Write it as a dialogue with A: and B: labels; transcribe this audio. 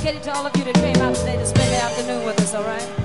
A: dedicated to all of you that came out today to spend the afternoon with us, all right?